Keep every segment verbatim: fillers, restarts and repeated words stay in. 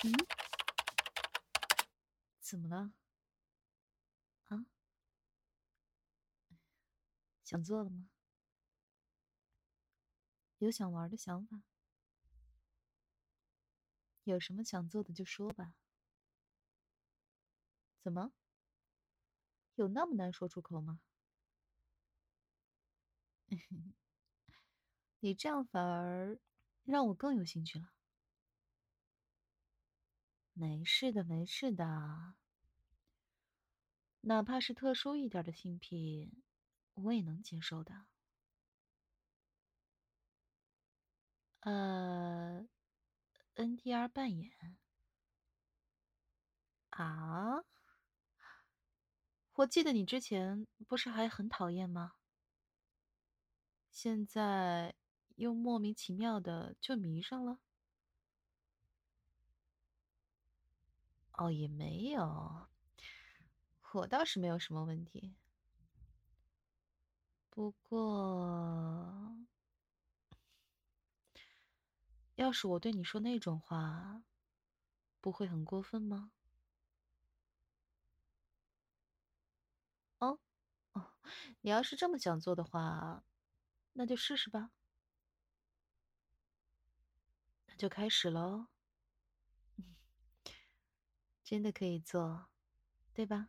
嗯，怎么了？啊，想做了吗？有想玩的想法？有什么想做的就说吧。怎么？有那么难说出口吗？你这样反而让我更有兴趣了。没事的，没事的，哪怕是特殊一点的性癖，我也能接受的。呃，N T R 扮演啊？我记得你之前不是还很讨厌吗？现在又莫名其妙的就迷上了？哦，也没有，我倒是没有什么问题。不过，要是我对你说那种话，不会很过分吗？哦，哦，你要是这么想做的话，那就试试吧。那就开始喽。真的可以做，对吧？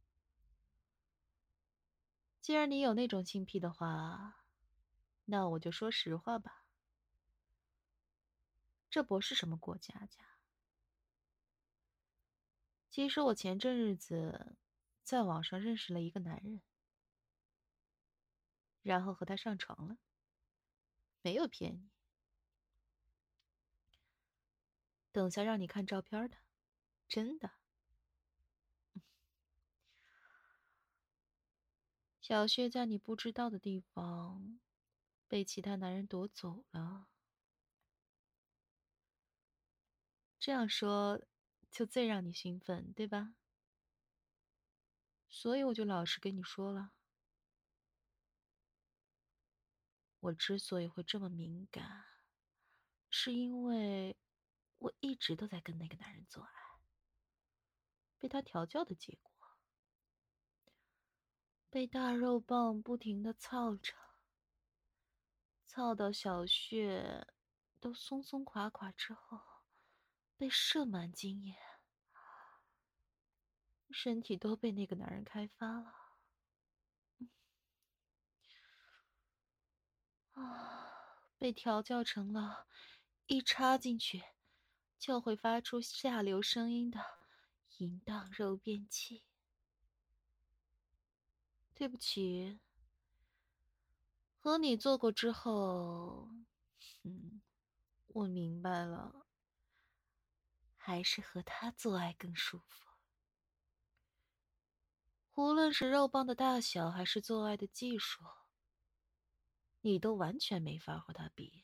既然你有那种性癖的话，那我就说实话吧。这不是什么过家家。其实我前阵日子在网上认识了一个男人，然后和他上床了，没有骗你。等下让你看照片的，真的。小薛在你不知道的地方被其他男人夺走了。这样说就最让你兴奋，对吧？所以我就老实跟你说了，我之所以会这么敏感，是因为我一直都在跟那个男人做爱，被他调教的结果，被大肉棒不停的操着，操到小穴都松松垮垮之后，被射满精液，身体都被那个男人开发了。啊，被调教成了，一插进去就会发出下流声音的淫荡肉便器。对不起，和你做过之后，嗯，我明白了，还是和他做爱更舒服。无论是肉棒的大小，还是做爱的技术，你都完全没法和他比。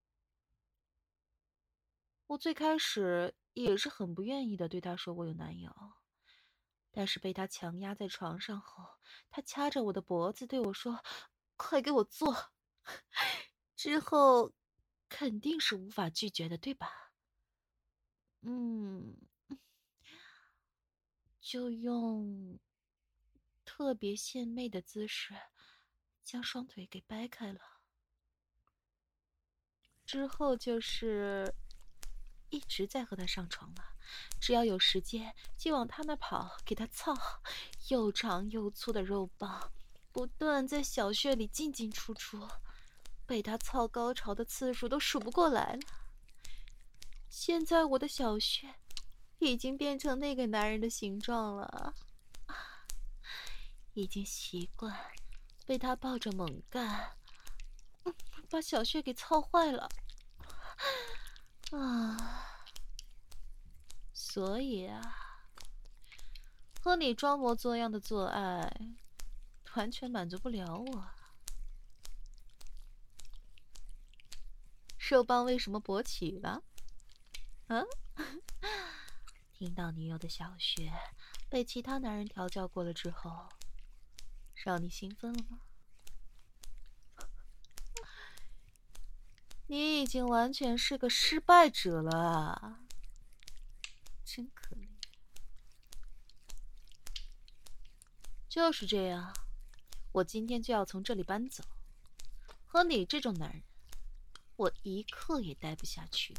我最开始也是很不愿意的对他说我有男友，但是被他强压在床上后，他掐着我的脖子对我说：“快给我做！”之后肯定是无法拒绝的，对吧？嗯，就用特别献媚的姿势将双腿给掰开了。之后就是一直在和他上床了，只要有时间就往他那跑，给他操，又长又粗的肉棒不断在小穴里进进出出，被他操高潮的次数都数不过来了。现在我的小穴已经变成那个男人的形状了，已经习惯被他抱着猛干，把小穴给操坏了啊！所以啊，和你装模作样的做爱，完全满足不了我。兽棒为什么勃起了？啊？听到女友的小穴被其他男人调教过了之后，让你兴奋了吗？你已经完全是个失败者了。 真可怜。就是这样，我今天就要从这里搬走。和你这种男人，我一刻也待不下去。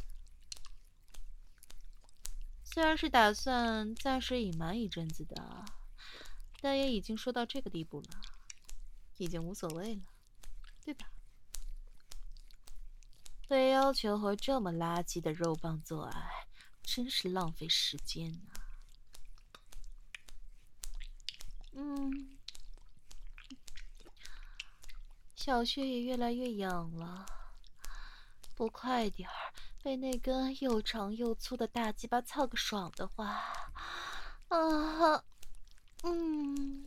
虽然是打算暂时隐瞒一阵子的，但也已经说到这个地步了，已经无所谓了，对吧？被要求和这么垃圾的肉棒做爱，真是浪费时间啊。嗯，小穴也越来越痒了，不快点儿被那根又长又粗的大鸡巴操个爽的话，啊，嗯，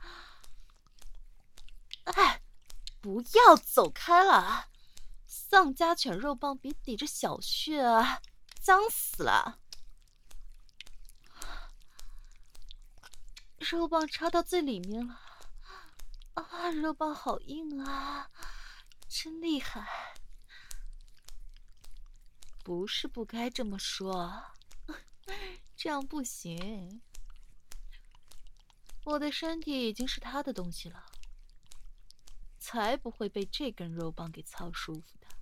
哎，不要走开了！丧家犬肉棒比抵着小穴啊，脏死了！肉棒插到最里面了，啊，肉棒好硬啊，真厉害！不是不该这么说，这样不行。我的身体已经是他的东西了，才不会被这根肉棒给操舒服的。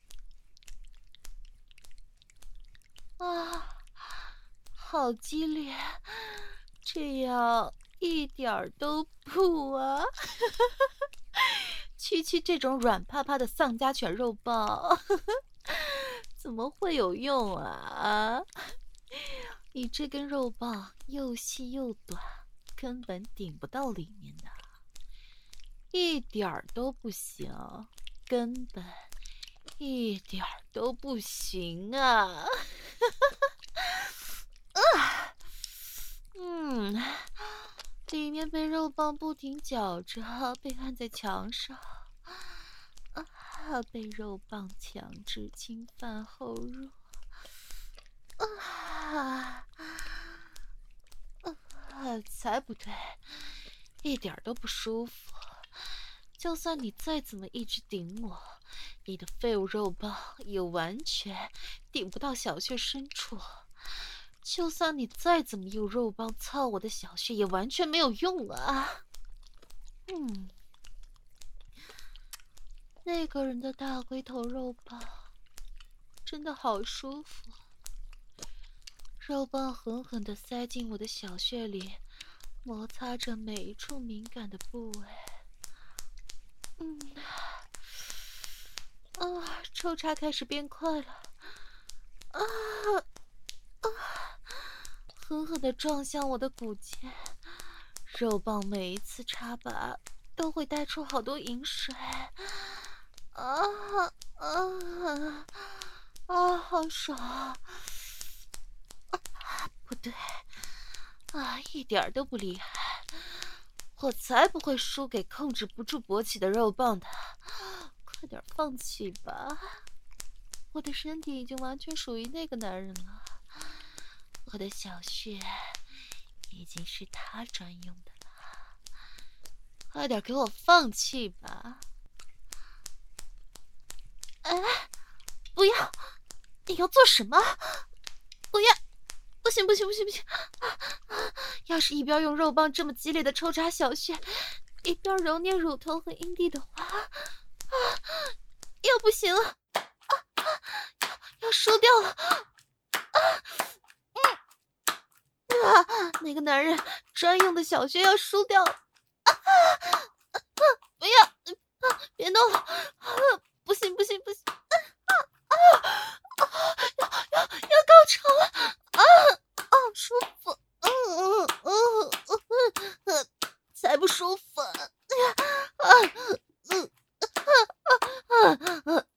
啊，好激烈，这样一点儿都不啊！区区这种软趴趴的丧家犬肉棒，怎么会有用啊？你这根肉棒又细又短，根本顶不到里面的，一点儿都不行，根本一点儿都不行啊！啊，嗯，里面被肉棒不停绞着，被按在墙上，啊，被肉棒强制侵犯后入，啊，啊，才不对，一点都不舒服。就算你再怎么一直顶我，你的废物肉棒也完全顶不到小穴深处。就算你再怎么用肉棒操我的小穴，也完全没有用啊！嗯，那个人的大龟头肉棒真的好舒服，肉棒狠狠地塞进我的小穴里，摩擦着每一处敏感的部位。嗯，啊，抽插开始变快了，啊啊！狠狠地撞向我的骨尖，肉棒每一次插拔都会带出好多饮水，啊啊啊！好爽！啊，不对，啊，一点都不厉害，我才不会输给控制不住勃起的肉棒的，快点放弃吧！我的身体已经完全属于那个男人了。我的小穴已经是他专用的了，快点给我放弃吧！哎，不要！你要做什么？不要！不行不行不行不行！要是一边用肉棒这么激烈的抽插小穴，一边揉捏乳头和阴蒂的话，啊，要不行了！啊啊，要要输掉了！啊！啊！那个男人专用的小穴要输掉了！啊啊！不要！啊，别弄了！啊，不行不行不行！啊啊啊！要要要高潮了！啊啊，舒服！嗯嗯嗯嗯，才不舒服！啊啊嗯啊啊啊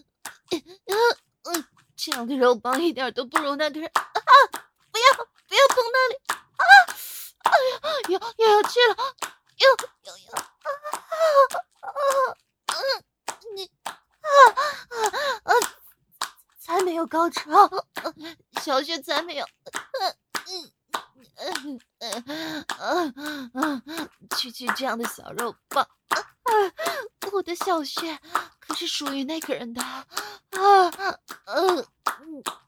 嗯，这样的肉棒一点都不如那个人！啊！不要不要碰那里！啊！哎呀，又又要去了！又又又啊啊啊！嗯，你啊啊啊！才没有高潮，小雪才没有。嗯嗯嗯嗯嗯，区区这样的小肉棒，啊，我的小穴可是属于那个人的啊！嗯嗯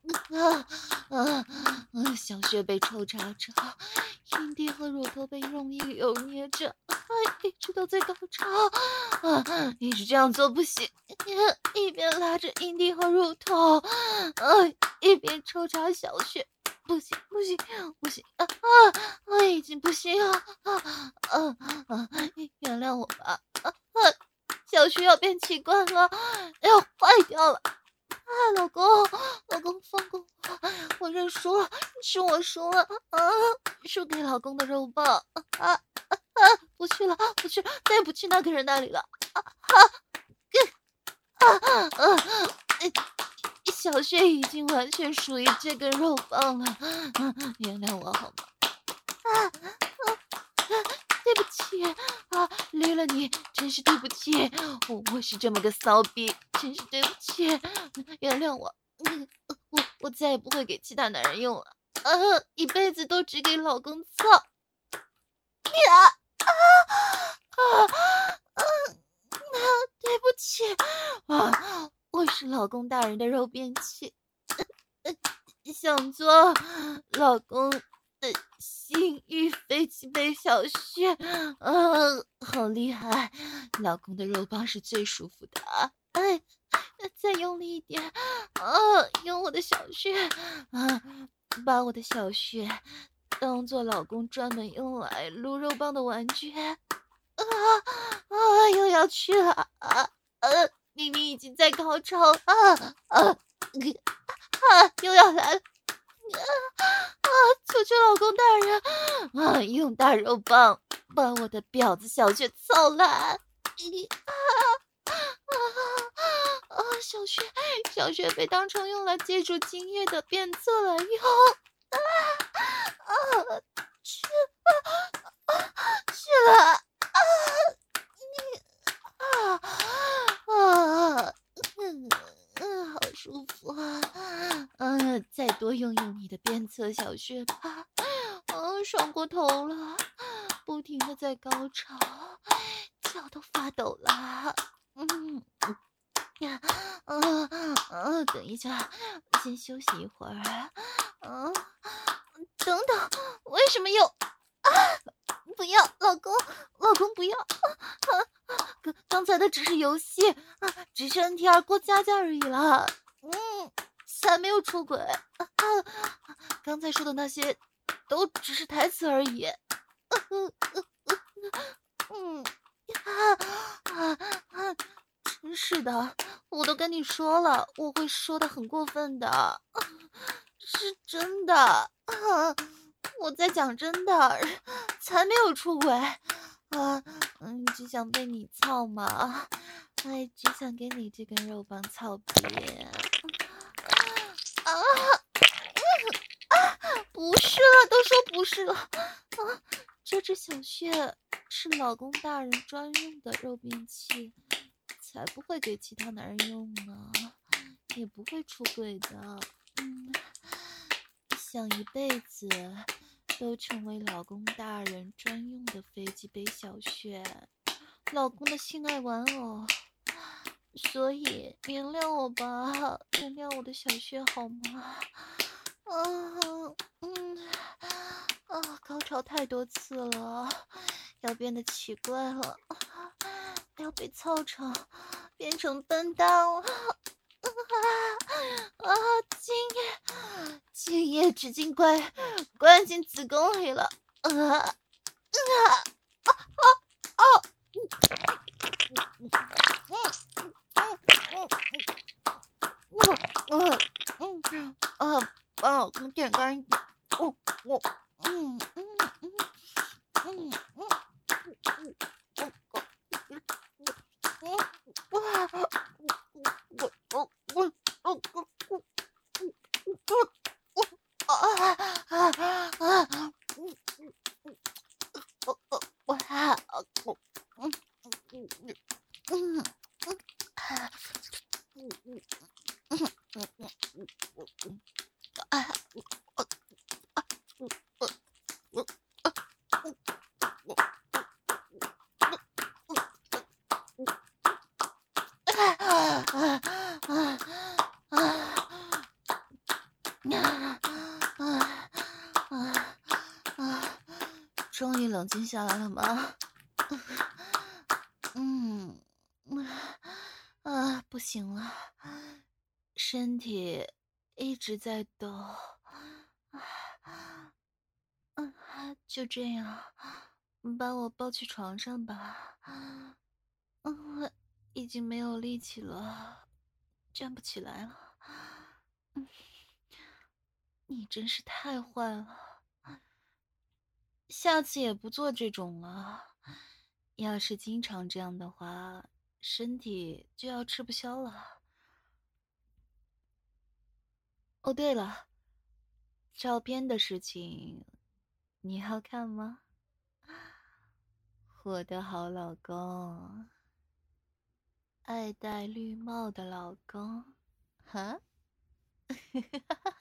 啊啊啊！小穴被抽插着，阴蒂和乳头被用力揉捏着，啊，一直都在高潮啊！一直这样做不行，一边拉着阴蒂和乳头，啊，一边抽插小穴，不行不行不行啊啊！啊，已经不行了啊啊啊！原谅我吧，啊啊！小穴要变器官了，要坏掉了。啊，老公，老公放过我，我认输了，是我输了啊，输给老公的肉棒啊啊啊！不去了，不去，再也不去那个人那里了啊啊啊啊！小穴已经完全属于这根肉棒了，啊，原谅我好吗？啊啊！对不起啊，累了你，真是对不起，我我是这么个骚逼，真是对不起，原谅我，嗯，我我再也不会给其他男人用了，啊，一辈子都只给老公操。呀啊啊啊！对不起啊，我是老公大人的肉便器，想做老公的性欲飞机杯小穴，啊，好厉害！老公的肉棒是最舒服的，哎，再用力一点，啊，用我的小穴，啊，把我的小穴当做老公专门用来撸肉棒的玩具，啊啊，又要去了，啊呃，明明已经在高潮，啊啊啊，又要来了。啊啊！求求老公大人啊，用大肉棒把我的婊子小穴操烂！啊啊啊！小穴小穴被当成用来借助精液的便厕来用！啊啊！去啊啊！去了！啊！你啊啊！嗯嗯，好舒服啊！嗯，再多用用你的鞭策小穴吧。嗯，爽过头了，不停的在高潮，脚都发抖了。嗯呀，嗯嗯，等一下，先休息一会儿。嗯，等等，为什么又啊？不要，老公，老公不要！啊啊！刚刚才的只是游戏啊，只是 N T R 过家家而已啦。嗯，才没有出轨啊！刚才说的那些都只是台词而已。嗯嗯嗯啊啊啊！真是的，我都跟你说了，我会说的很过分的，是真的。啊，我在讲真的，才没有出轨。啊，嗯，只想被你操嘛，哎，只想给你这根肉棒操瘪。啊啊！不是了，都说不是了。啊，这只小穴是老公大人专用的肉便器，才不会给其他男人用呢，也不会出轨的。嗯，想一辈子都成为老公大人专用的飞机杯小穴，老公的性爱玩偶。所以原谅我吧，原谅我的小穴好吗？啊，嗯，啊，高潮太多次了，要变得奇怪了，要被操成变成笨蛋了。啊！精液，精液直径灌灌进子宫里了。啊啊啊啊啊！嗯嗯嗯嗯嗯啊！把老公舔干净。我我嗯嗯嗯嗯嗯嗯嗯哇！我我我我我我。啊啊啊！嗯嗯嗯，我我我还我嗯嗯嗯嗯嗯啊嗯嗯嗯嗯嗯嗯啊我终于冷静下来了吗？嗯，啊，不行了，身体一直在抖。嗯，就这样，把我抱去床上吧。嗯，我已经没有力气了，站不起来了。嗯，你真是太坏了，下次也不做这种了。要是经常这样的话，身体就要吃不消了。哦，对了，照片的事情，你要看吗？我的好老公，爱戴绿帽的老公，哈。